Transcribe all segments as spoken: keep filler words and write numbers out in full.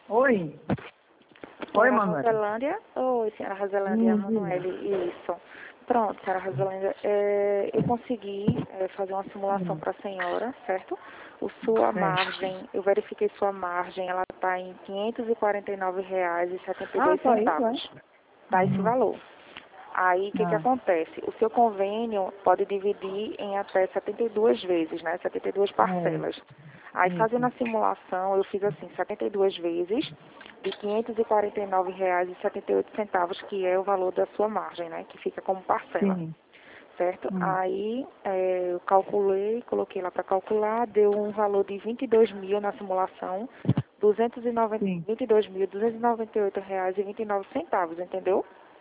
Oi. Oi, Senhora Manuela. Roselândia? Oi, senhora Roselândia Hum, Emanuele, isso. Pronto, senhora Roselândia, é, eu consegui é, fazer uma simulação hum, para a senhora, certo? O sua certo. margem, eu verifiquei sua margem, ela está em quinhentos e quarenta e nove reais e setenta e Ah, dois só isso, é? centavos. Tá esse Uhum. valor. Aí, o que que Ah, acontece? O seu convênio pode dividir em até setenta e duas vezes, né? setenta e duas é, parcelas. Aí, fazendo isso. a simulação, eu fiz assim, setenta e duas vezes de quinhentos e quarenta e nove reais e setenta e oito centavos, que é o valor da sua margem, né? Que fica como parcela, Sim. certo? Hum, Aí, é, eu calculei, coloquei lá para calcular, deu um valor de vinte e dois mil na simulação, duzentos e noventa, sim. vinte e dois mil duzentos e noventa e oito reais e vinte e nove centavos, entendeu?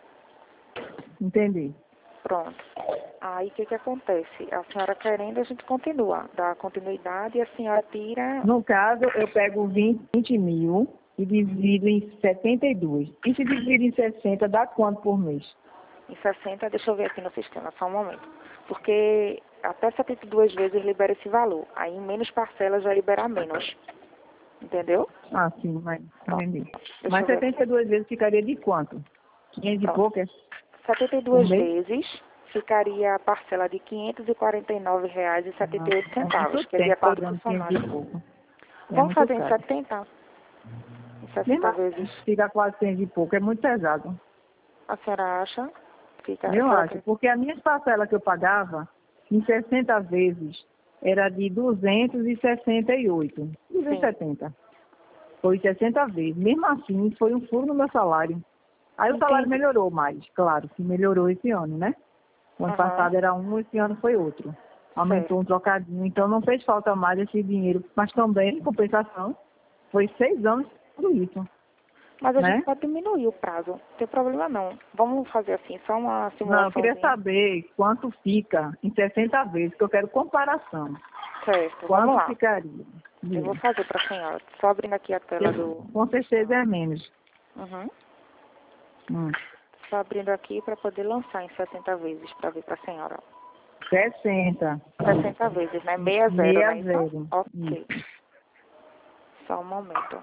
Entendi. Pronto. Aí o que que acontece? A senhora querendo, a gente continua, dá continuidade e a senhora tira No caso, eu pego vinte, vinte mil e divido em setenta e dois. E se dividir em sessenta, dá quanto por mês? em sessenta, deixa eu ver aqui no sistema, só um momento. Porque até setenta e duas vezes libera esse valor. Aí em menos parcelas vai liberar menos. Entendeu? Ah, sim, mas Pronto. entendi. Deixa Mas eu ver aqui. setenta e duas vezes ficaria de quanto? quinhentos e Pronto. pouco, é? setenta e Por duas mês? vezes ficaria a parcela de quinhentos e quarenta e nove reais e setenta Ah, e oito é muito centavos, que é de tempo acordo com o pagando seu quinhentos e margem. pouco. É Vamos muito fazer em caro. setenta? Em Mesmo sessenta assim, vezes. fica quatrocentos e pouco, é muito pesado. A senhora acha? Fica, a Eu senhora acho, quer... porque a minha parcela que eu pagava, em sessenta vezes, era de duzentos e sessenta e oito. Sim. duzentos e setenta. Foi sessenta vezes. Mesmo assim, foi um furo no meu salário. Aí o salário Entendi. melhorou mais, claro, que melhorou esse ano, né? O ano Aham. passado era um, esse ano foi outro. Aumentou um Certo. trocadinho, então não fez falta mais esse dinheiro. Mas também, em compensação, foi seis anos tudo isso, Mas a gente né? pode diminuir o prazo. Não tem problema não. Vamos fazer assim, só uma Não, eu queria simulaçãozinha. saber quanto fica em sessenta vezes, que eu quero comparação. Certo. Vamos Quanto lá. ficaria? Eu vou Diga. fazer para a senhora. Só abrindo aqui a tela do, Com do certeza sistema. é menos. Uhum. Hum. Só abrindo aqui para poder lançar em sessenta vezes para ver para a senhora. sessenta. sessenta vezes, né? Meia zero, não Meia é isso? zero. Ok. Isso. Só um momento.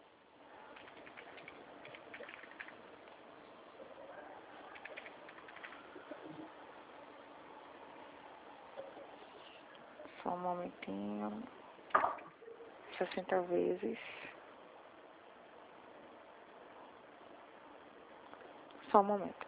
Só um momentinho. sessenta vezes. Só um momento.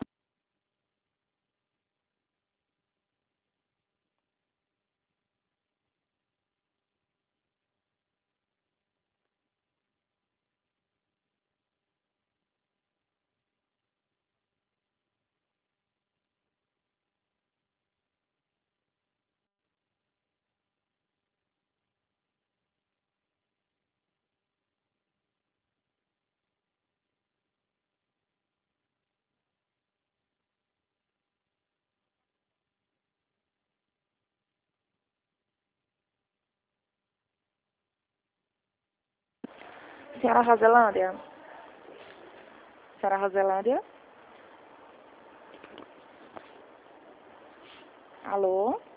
Senhora Roselândia? Senhora Roselândia? Alô?